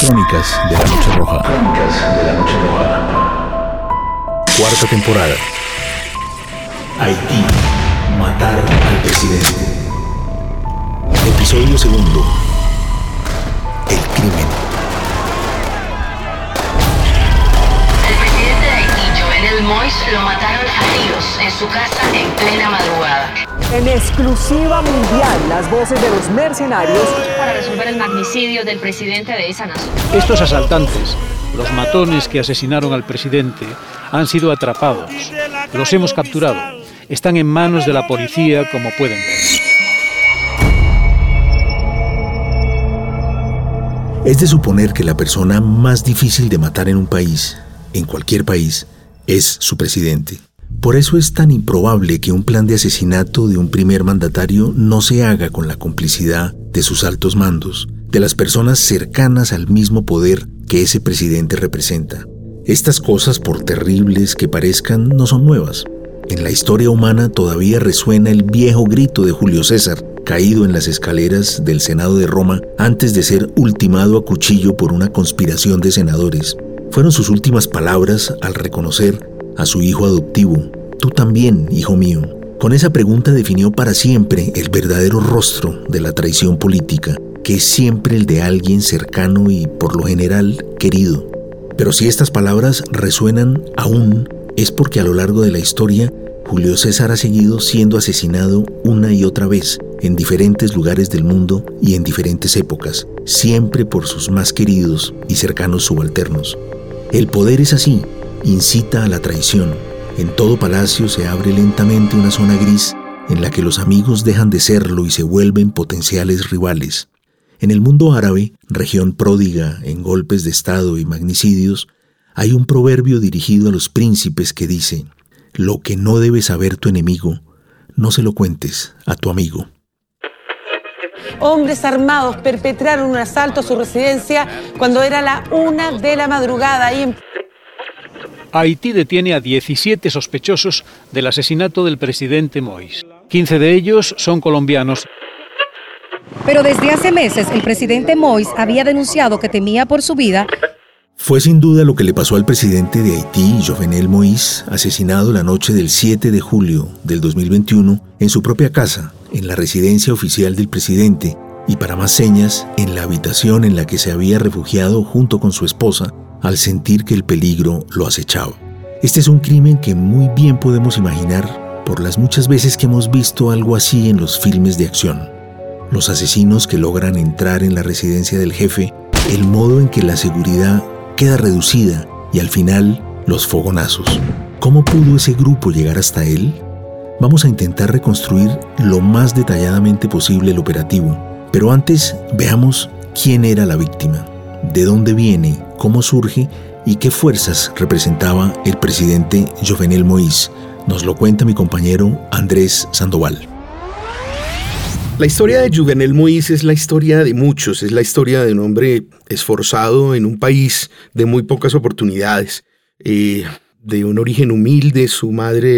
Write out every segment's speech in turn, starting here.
Crónicas de la Noche Roja. Cuarta temporada. Haití. Matar al presidente. Episodio segundo. El crimen. El presidente de Haití, Jovenel Moïse, lo mataron a tiros en su casa en plena madrugada. En exclusiva mundial, las voces de los mercenarios Para resolver el magnicidio del presidente de esa nación. Estos asaltantes, los matones que asesinaron al presidente, han sido atrapados. Los hemos capturado. Están en manos de la policía, como pueden ver. Es de suponer que la persona más difícil de matar en un país, en cualquier país, es su presidente. Por eso es tan improbable que un plan de asesinato de un primer mandatario no se haga con la complicidad de sus altos mandos, de las personas cercanas al mismo poder que ese presidente representa. Estas cosas, por terribles que parezcan, no son nuevas. En la historia humana todavía resuena el viejo grito de Julio César, caído en las escaleras del Senado de Roma antes de ser ultimado a cuchillo por una conspiración de senadores. Fueron sus últimas palabras al reconocer a su hijo adoptivo: «Tú también, hijo mío». Con esa pregunta definió para siempre el verdadero rostro de la traición política, que es siempre el de alguien cercano y, por lo general, querido. Pero si estas palabras resuenan aún, es porque a lo largo de la historia, Julio César ha seguido siendo asesinado una y otra vez, en diferentes lugares del mundo y en diferentes épocas, siempre por sus más queridos y cercanos subalternos. El poder es así, incita a la traición. En todo palacio se abre lentamente una zona gris en la que los amigos dejan de serlo y se vuelven potenciales rivales. En el mundo árabe, región pródiga en golpes de estado y magnicidios, hay un proverbio dirigido a los príncipes que dice: «Lo que no debe saber tu enemigo, no se lo cuentes a tu amigo». Hombres armados perpetraron un asalto a su residencia cuando era la 1 de la madrugada y Haití detiene a 17 sospechosos del asesinato del presidente Moïse. 15 de ellos son colombianos. Pero desde hace meses el presidente Moïse había denunciado que temía por su vida. Fue sin duda lo que le pasó al presidente de Haití, Jovenel Moïse, asesinado la noche del 7 de julio del 2021 en su propia casa, en la residencia oficial del presidente, y para más señas, en la habitación en la que se había refugiado junto con su esposa al sentir que el peligro lo acechaba. Este es un crimen que muy bien podemos imaginar por las muchas veces que hemos visto algo así en los filmes de acción. Los asesinos que logran entrar en la residencia del jefe, el modo en que la seguridad queda reducida y al final los fogonazos. ¿Cómo pudo ese grupo llegar hasta él? Vamos a intentar reconstruir lo más detalladamente posible el operativo, pero antes veamos quién era la víctima, de dónde viene, cómo surge y qué fuerzas representaba el presidente Jovenel Moïse. Nos lo cuenta mi compañero Andrés Sandoval. La historia de Jovenel Moïse es la historia de muchos, es la historia de un hombre esforzado en un país de muy pocas oportunidades, de un origen humilde. Su madre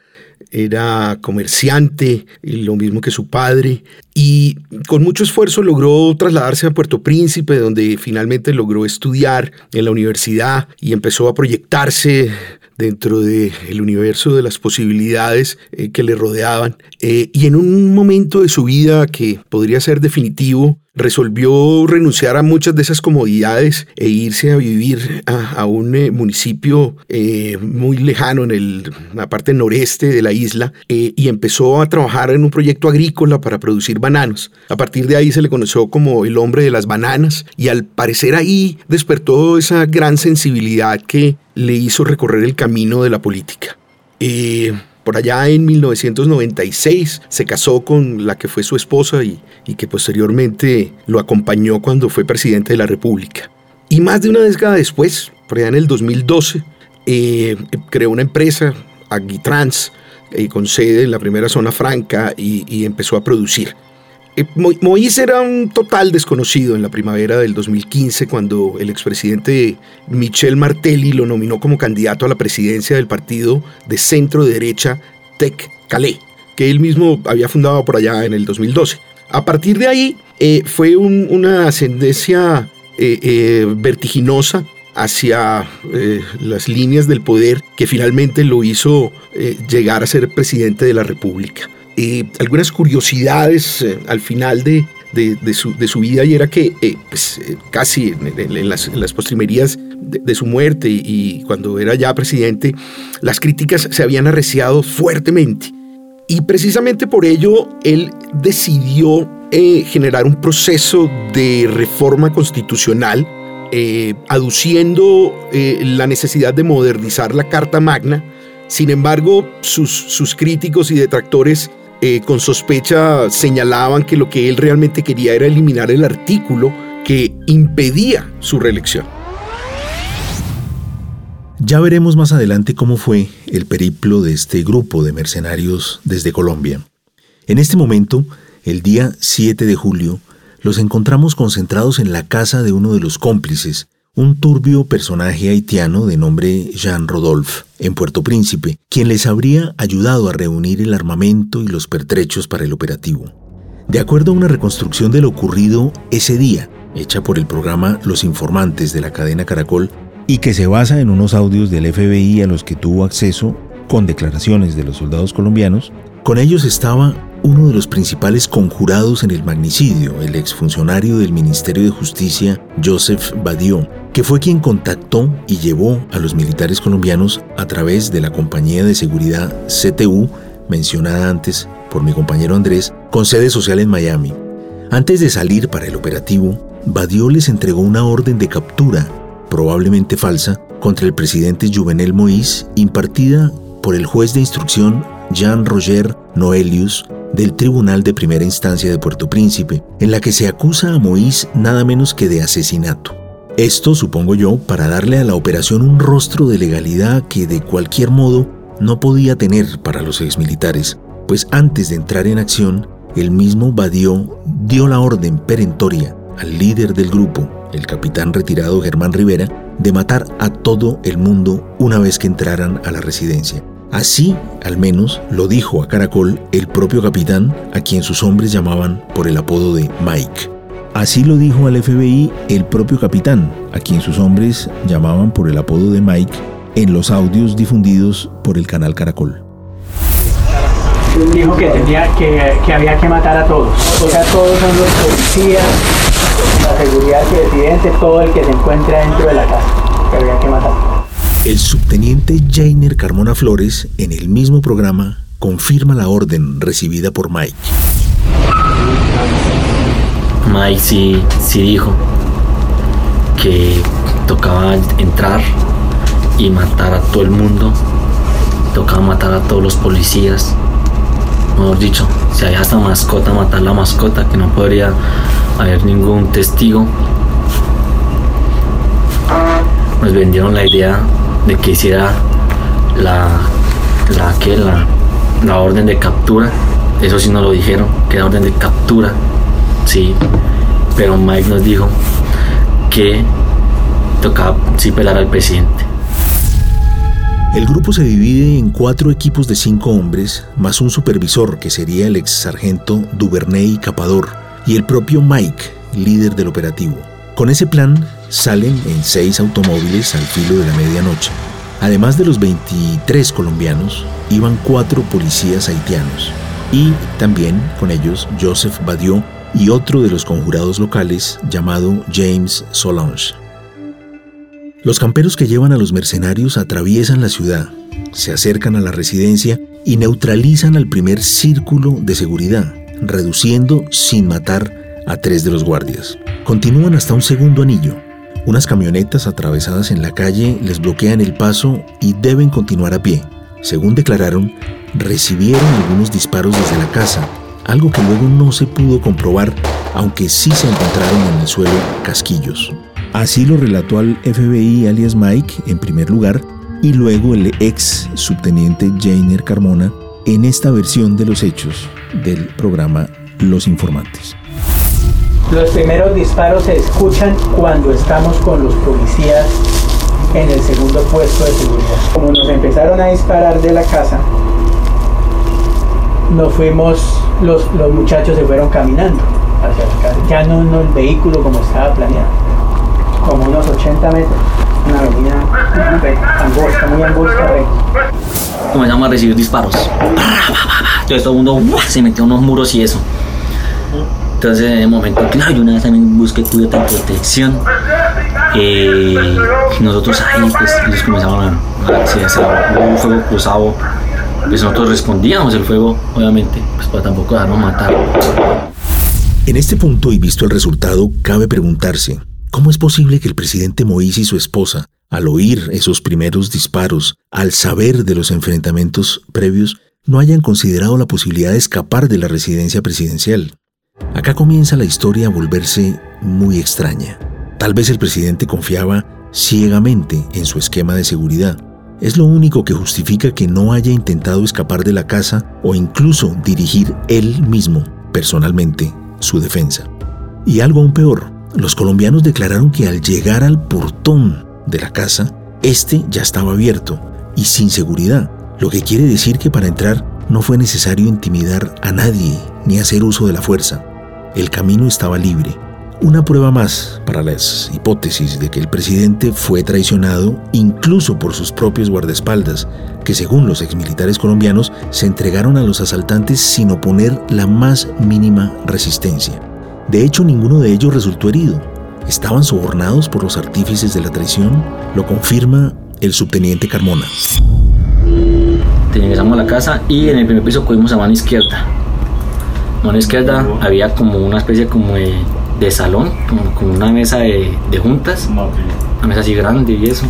era comerciante, lo mismo que su padre, y con mucho esfuerzo logró trasladarse a Puerto Príncipe, donde finalmente logró estudiar en la universidad y empezó a proyectarse dentro del universo de las posibilidades que le rodeaban. Y en un momento de su vida que podría ser definitivo, resolvió renunciar a muchas de esas comodidades e irse a vivir a un municipio muy lejano en la parte noreste de la isla, y empezó a trabajar en un proyecto agrícola para producir bananos. A partir de ahí se le conoció como el hombre de las bananas, y al parecer ahí despertó esa gran sensibilidad que le hizo recorrer el camino de la política. Por allá en 1996 se casó con la que fue su esposa y que posteriormente lo acompañó cuando fue presidente de la República. Y más de una década después, por allá en el 2012, creó una empresa, Agritrans, con sede en la primera zona franca, y empezó a producir. Moïse era un total desconocido en la primavera del 2015 cuando el expresidente Michel Martelly lo nominó como candidato a la presidencia del partido de centro derecha Tech Calais, que él mismo había fundado por allá en el 2012. A partir de ahí fue una ascendencia vertiginosa hacia las líneas del poder que finalmente lo hizo llegar a ser presidente de la República. Algunas curiosidades al final de su vida, y era que casi en las postrimerías de su muerte y cuando era ya presidente, las críticas se habían arreciado fuertemente. Y precisamente por ello él decidió generar un proceso de reforma constitucional, aduciendo la necesidad de modernizar la Carta Magna. Sin embargo, sus críticos y detractores con sospecha señalaban que lo que él realmente quería era eliminar el artículo que impedía su reelección. Ya veremos más adelante cómo fue el periplo de este grupo de mercenarios desde Colombia. En este momento, el día 7 de julio, los encontramos concentrados en la casa de uno de los cómplices, un turbio personaje haitiano de nombre Jean Rodolphe, en Puerto Príncipe, quien les habría ayudado a reunir el armamento y los pertrechos para el operativo. De acuerdo a una reconstrucción de lo ocurrido ese día, hecha por el programa Los Informantes de la cadena Caracol, y que se basa en unos audios del FBI a los que tuvo acceso con declaraciones de los soldados colombianos, con ellos estaba uno de los principales conjurados en el magnicidio, el exfuncionario del Ministerio de Justicia, Joseph Badiou, que fue quien contactó y llevó a los militares colombianos a través de la compañía de seguridad CTU, mencionada antes por mi compañero Andrés, con sede social en Miami. Antes de salir para el operativo, Badiou les entregó una orden de captura, probablemente falsa, contra el presidente Jovenel Moïse, impartida por el juez de instrucción Jean-Roger Noelius del Tribunal de Primera Instancia de Puerto Príncipe, en la que se acusa a Moïse nada menos que de asesinato. Esto, supongo yo, para darle a la operación un rostro de legalidad que de cualquier modo no podía tener para los exmilitares, pues antes de entrar en acción, el mismo Badiou dio la orden perentoria al líder del grupo, el capitán retirado Germán Rivera, de matar a todo el mundo una vez que entraran a la residencia. Así, al menos, lo dijo a Caracol el propio capitán, a quien sus hombres llamaban por el apodo de Mike. Así lo dijo al FBI el propio capitán, a quien sus hombres llamaban por el apodo de Mike, en los audios difundidos por el canal Caracol. Dijo que había que matar a todos. O sea, todos son los policías, la seguridad del presidente, todo el que se encuentra dentro de la casa, que había que matar. El subteniente Jainer Carmona Flores, en el mismo programa, confirma la orden recibida por Mike. Mike sí dijo que tocaba entrar y matar a todo el mundo, tocaba matar a todos los policías. Mejor dicho, si había hasta mascota, matar la mascota, que no podría haber ningún testigo. Nos vendieron la idea de que hiciera la orden de captura. Eso sí nos lo dijeron, que era orden de captura, sí, pero Mike nos dijo que tocaba sí pelar al presidente. El grupo se divide en 4 equipos de 5 hombres, más un supervisor que sería el ex sargento Duvernay Capador y el propio Mike, líder del operativo. Con ese plan, salen en 6 automóviles al filo de la medianoche. Además de los 23 colombianos, iban 4 policías haitianos y también con ellos Joseph Badiou y otro de los conjurados locales llamado James Solange. Los camperos que llevan a los mercenarios atraviesan la ciudad, se acercan a la residencia y neutralizan al primer círculo de seguridad, reduciendo sin matar a 3 de los guardias. Continúan hasta un segundo anillo. Unas camionetas atravesadas en la calle les bloquean el paso y deben continuar a pie. Según declararon, recibieron algunos disparos desde la casa, algo que luego no se pudo comprobar, aunque sí se encontraron en el suelo casquillos. Así lo relató al FBI alias Mike en primer lugar y luego el ex subteniente Jainer Carmona en esta versión de los hechos del programa Los Informantes. Los primeros disparos se escuchan cuando estamos con los policías en el segundo puesto de seguridad. Como nos empezaron a disparar de la casa, nos fuimos, los muchachos se fueron caminando hacia la casa, ya no el vehículo como estaba planeado. como unos 80 metros, una avenida angosta, muy angosta, recta. Comenzamos a recibir disparos. Entonces todo el mundo se metió a unos muros y eso. Entonces en el momento, claro, yo una vez también busqué cubierta de protección. Nosotros ahí pues ellos comenzaban hubo un fuego cruzado, pues nosotros respondíamos el fuego, obviamente, pues para tampoco dejarnos matar. En este punto y visto el resultado, cabe preguntarse, ¿cómo es posible que el presidente Moïse y su esposa, al oír esos primeros disparos, al saber de los enfrentamientos previos, no hayan considerado la posibilidad de escapar de la residencia presidencial? Acá comienza la historia a volverse muy extraña. Tal vez el presidente confiaba ciegamente en su esquema de seguridad. Es lo único que justifica que no haya intentado escapar de la casa o incluso dirigir él mismo, personalmente, su defensa. Y algo aún peor, los colombianos declararon que al llegar al portón de la casa, este ya estaba abierto y sin seguridad, lo que quiere decir que para entrar no fue necesario intimidar a nadie ni hacer uso de la fuerza. El camino estaba libre. Una prueba más para las hipótesis de que el presidente fue traicionado incluso por sus propios guardaespaldas, que según los exmilitares colombianos se entregaron a los asaltantes sin oponer la más mínima resistencia. De hecho, ninguno de ellos resultó herido. Estaban sobornados por los artífices de la traición, lo confirma el subteniente Carmona. Ingresamos a la casa y en el primer piso cogimos a mano izquierda. A mano izquierda había como una especie como de salón, como una mesa de juntas, una mesa así grande y eso.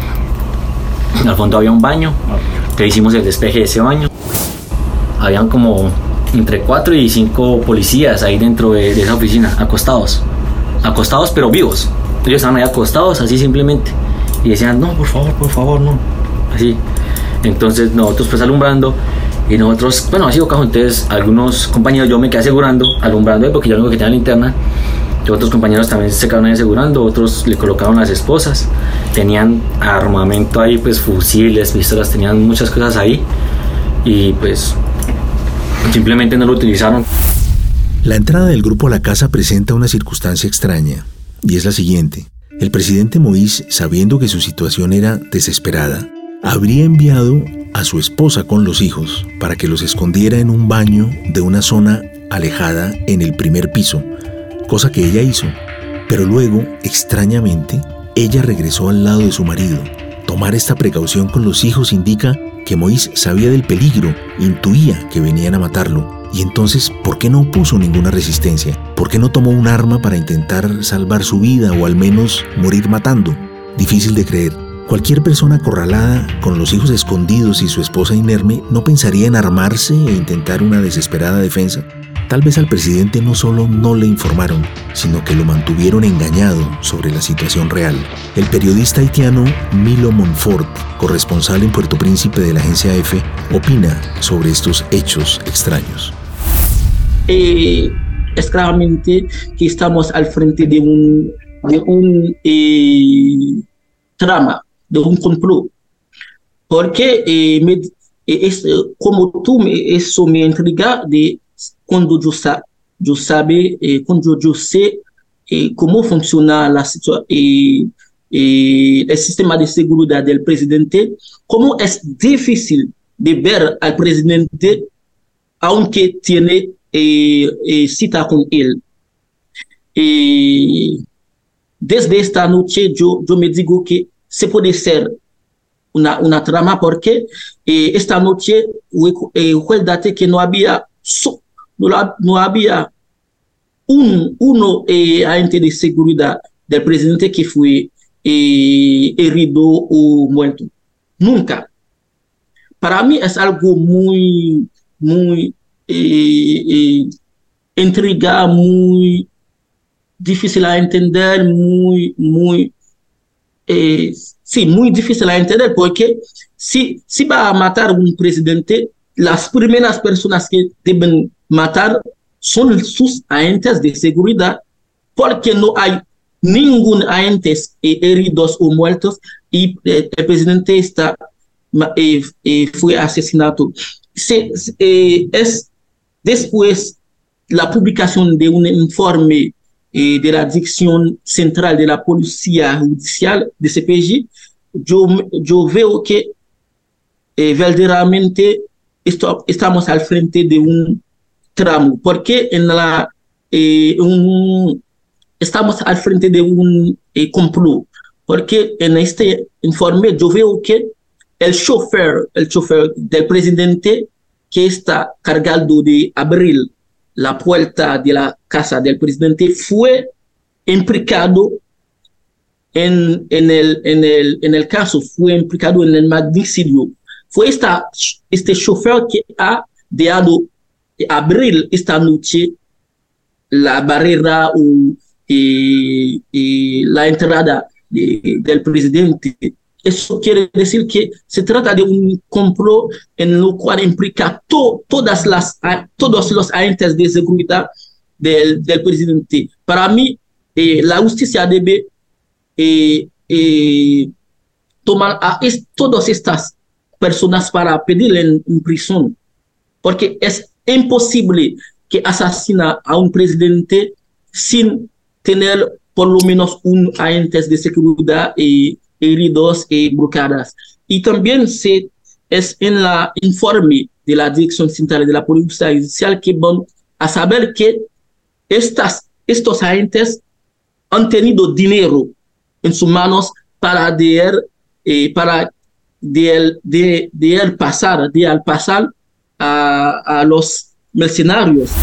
Al fondo había un baño, que hicimos el despeje de ese baño. Habían como entre 4 y 5 policías ahí dentro de esa oficina, acostados pero vivos. Ellos estaban ahí acostados así simplemente y decían, no, por favor, no, así. Entonces nosotros pues alumbrando y nosotros, bueno, así bocajo, entonces algunos compañeros, yo me quedé alumbrando porque yo lo único que tenía linterna, y otros compañeros también se quedaron ahí asegurando, otros le colocaron las esposas, tenían armamento ahí, pues fusiles, pistolas, tenían muchas cosas ahí y pues simplemente no lo utilizaron. La entrada del grupo a la casa presenta una circunstancia extraña y es la siguiente. El presidente Moïse, sabiendo que su situación era desesperada, habría enviado a su esposa con los hijos para que los escondiera en un baño de una zona alejada en el primer piso, cosa que ella hizo, pero luego, extrañamente, ella regresó al lado de su marido. Tomar esta precaución con los hijos indica que Moïse sabía del peligro, intuía que venían a matarlo, y entonces, ¿por qué no puso ninguna resistencia? ¿Por qué no tomó un arma para intentar salvar su vida o al menos morir matando? Difícil de creer. Cualquier persona acorralada, con los hijos escondidos y su esposa inerme, ¿no pensaría en armarse e intentar una desesperada defensa? Tal vez al presidente no solo no le informaron, sino que lo mantuvieron engañado sobre la situación real. El periodista haitiano Milo Monfort, corresponsal en Puerto Príncipe de la agencia EFE, opina sobre estos hechos extraños. Es claramente que estamos al frente de un trama, de un complot, porque como tú eso me intriga de cuando yo sé cómo funciona el sistema de seguridad del presidente, cómo es difícil de ver al presidente aunque tiene cita con él. Desde esta noche yo me digo que se puede ser una trama porque esta noche recuérdate que no había uno agente de seguridad del presidente que fue herido o muerto. Nunca. Para mí es algo muy intriga, muy difícil a entender, muy difícil a entender, porque si va a matar un presidente, las primeras personas que deben matar son sus agentes de seguridad, porque no hay ningún agente heridos o muertos y el presidente fue asesinado. Es después la publicación de un informe de la Dirección Central de la Policía Judicial de CPJ, yo veo que verdaderamente estamos al frente de un tramo, porque estamos al frente de un complot, porque en este informe yo veo que el chofer del presidente que está cargado de abrir la puerta de la casa del presidente fue implicado en el caso, fue implicado en el magnicidio. Fue este chofer que ha dejado abrir esta noche la barrera y la entrada del presidente. Eso quiere decir que se trata de un complot en lo cual implica todos los agentes de seguridad del presidente. Para mí, la justicia debe tomar a todas estas personas para pedirle en prisión, porque es imposible que asesina a un presidente sin tener por lo menos un agente de seguridad heridos y bloqueadas. Y también es en el informe de la Dirección Central de la Policía Judicial que van a saber que estos agentes han tenido dinero en sus manos para pasar a los mercenarios.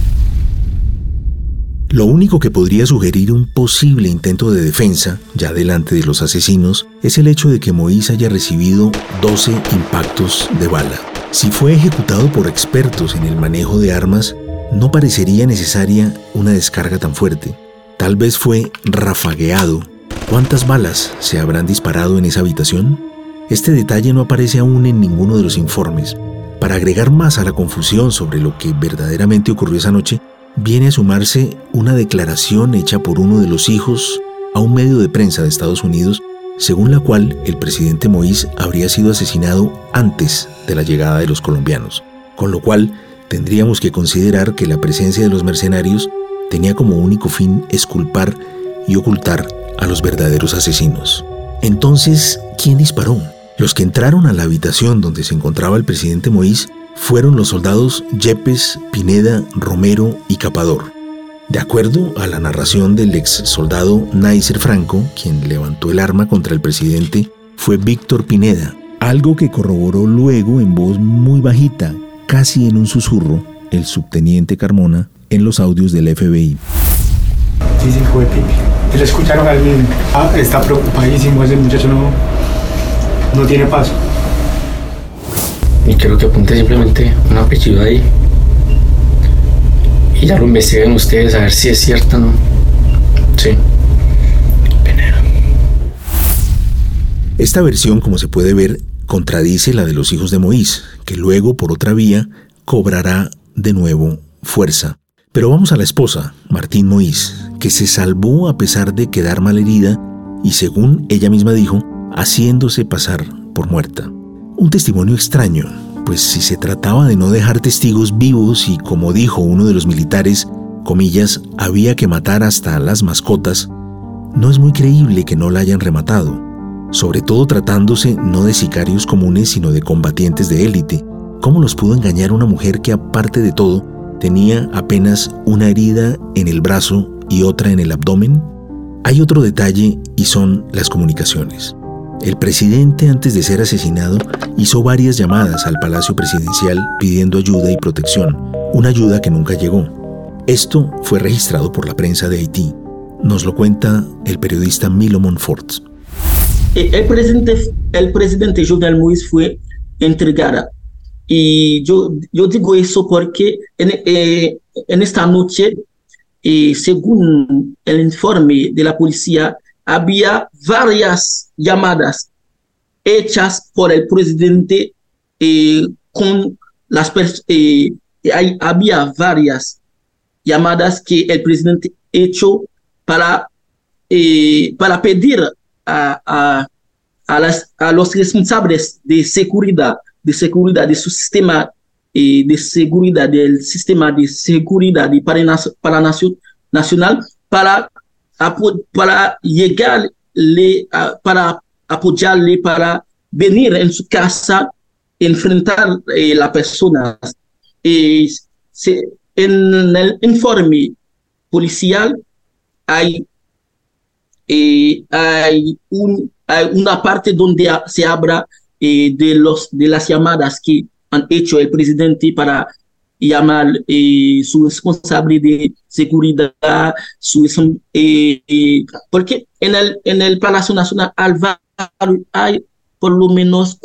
Lo único que podría sugerir un posible intento de defensa, ya delante de los asesinos, es el hecho de que Moïse haya recibido 12 impactos de bala. Si fue ejecutado por expertos en el manejo de armas, no parecería necesaria una descarga tan fuerte. Tal vez fue rafagueado. ¿Cuántas balas se habrán disparado en esa habitación? Este detalle no aparece aún en ninguno de los informes. Para agregar más a la confusión sobre lo que verdaderamente ocurrió esa noche, viene a sumarse una declaración hecha por uno de los hijos a un medio de prensa de Estados Unidos, según la cual el presidente Moïse habría sido asesinado antes de la llegada de los colombianos, con lo cual tendríamos que considerar que la presencia de los mercenarios tenía como único fin exculpar y ocultar a los verdaderos asesinos. Entonces, ¿quién disparó? Los que entraron a la habitación donde se encontraba el presidente Moïse fueron los soldados Yepes, Pineda, Romero y Capador. De acuerdo a la narración del ex soldado Naiser Franco, quien levantó el arma contra el presidente fue Víctor Pineda, algo que corroboró luego en voz muy bajita, casi en un susurro, el subteniente Carmona en los audios del FBI. Sí, fue Pipi. ¿Le escucharon a alguien? Está preocupadísimo, ese muchacho no tiene paso. Y creo que apunté simplemente una apellido ahí y ya lo investiguen ustedes a ver si es cierto o no. Sí. Pineda. Esta versión, como se puede ver, contradice la de los hijos de Moïse, que luego, por otra vía, cobrará de nuevo fuerza. Pero vamos a la esposa, Martine Moïse, que se salvó a pesar de quedar malherida y, según ella misma dijo, haciéndose pasar por muerta. Un testimonio extraño, pues si se trataba de no dejar testigos vivos y, como dijo uno de los militares, comillas, había que matar hasta a las mascotas, no es muy creíble que no la hayan rematado, sobre todo tratándose no de sicarios comunes sino de combatientes de élite. ¿Cómo los pudo engañar una mujer que, aparte de todo, tenía apenas una herida en el brazo y otra en el abdomen? Hay otro detalle y son las comunicaciones. El presidente, antes de ser asesinado, hizo varias llamadas al Palacio Presidencial pidiendo ayuda y protección, una ayuda que nunca llegó. Esto fue registrado por la prensa de Haití. Nos lo cuenta el periodista Milo Montfort. El presidente Jovenel Moïse fue entregado. Y yo digo eso porque en esta noche, según el informe de la policía, había varias llamadas hechas por el presidente con las personas. Había varias llamadas que el presidente hecho para pedir a los responsables de seguridad de su sistema de seguridad, del sistema de seguridad para nacional, para llegarle, para apoyarle, para venir en su casa, enfrentar a las personas. En el informe policial hay una parte donde se habla de las llamadas que han hecho el presidente para llamar su responsable de seguridad, porque en el Palacio Nacional hay por lo menos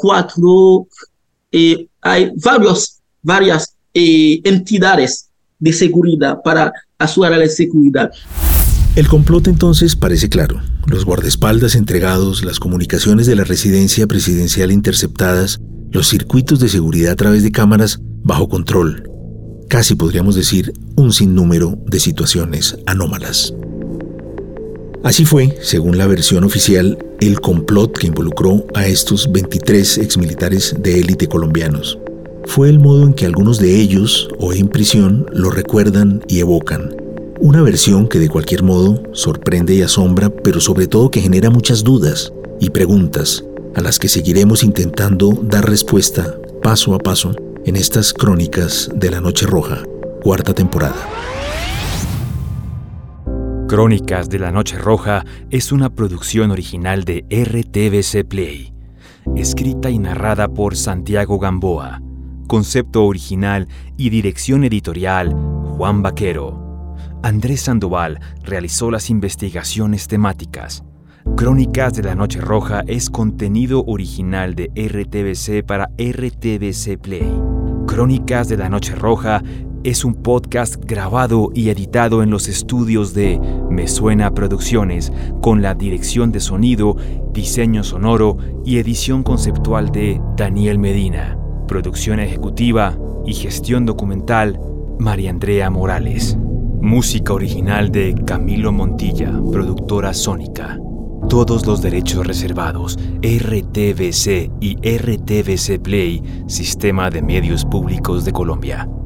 hay varias entidades de seguridad para asegurar la seguridad. El complot entonces parece claro. Los guardaespaldas entregados, las comunicaciones de la residencia presidencial interceptadas, los circuitos de seguridad a través de cámaras bajo control. Casi podríamos decir un sinnúmero de situaciones anómalas. Así fue, según la versión oficial, el complot que involucró a estos 23 exmilitares de élite colombianos. Fue el modo en que algunos de ellos, hoy en prisión, lo recuerdan y evocan. Una versión que de cualquier modo sorprende y asombra, pero sobre todo que genera muchas dudas y preguntas a las que seguiremos intentando dar respuesta paso a paso en estas crónicas de la Noche Roja, 4ª temporada. Crónicas de la Noche Roja es una producción original de RTVC Play, escrita y narrada por Santiago Gamboa, concepto original y dirección editorial Juan Vaquero. Andrés Sandoval realizó las investigaciones temáticas. Crónicas de la Noche Roja es contenido original de RTVC para RTVC Play. Crónicas de la Noche Roja es un podcast grabado y editado en los estudios de Me Suena Producciones, con la dirección de sonido, diseño sonoro y edición conceptual de Daniel Medina. Producción ejecutiva y gestión documental, María Andrea Morales. Música original de Camilo Montilla, productora Sónica. Todos los derechos reservados. RTVC y RTVC Play, Sistema de Medios Públicos de Colombia.